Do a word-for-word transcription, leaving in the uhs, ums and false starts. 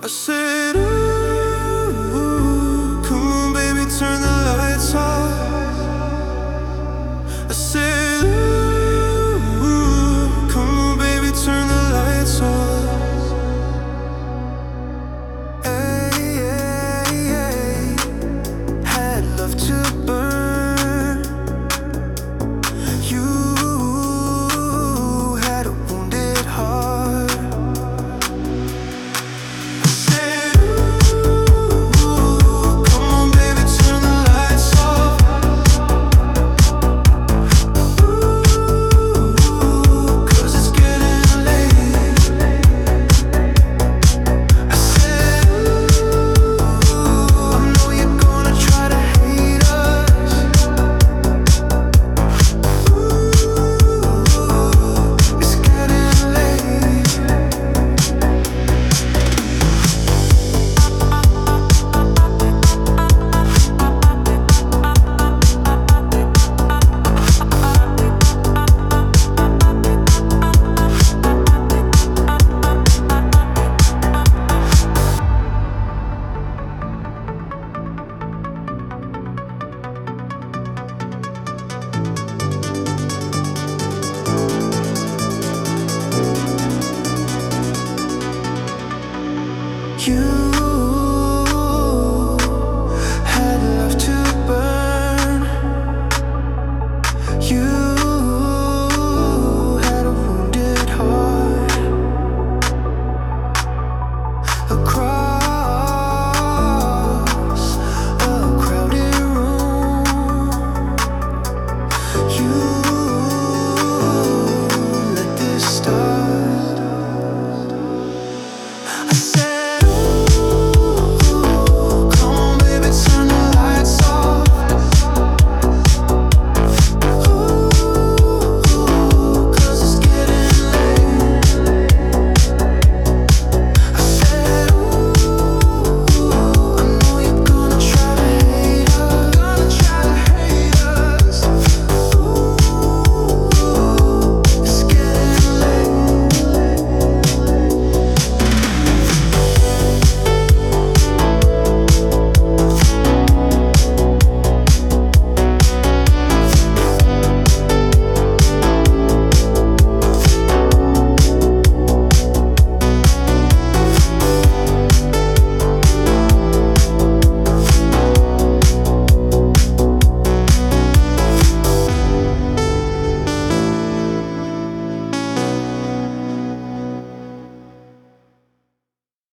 I said, ooh, come on, baby, turn the lights off. I said, ooh, come on, baby, turn the lights off. Hey, hey, hey. Had love to burn. You had a wounded heart. I said, ooh, come on, baby, turn the lights off. Ooh, 'cause it's getting late. I said, ooh, I know you're gonna try to hate us. Ooh, it's getting late. You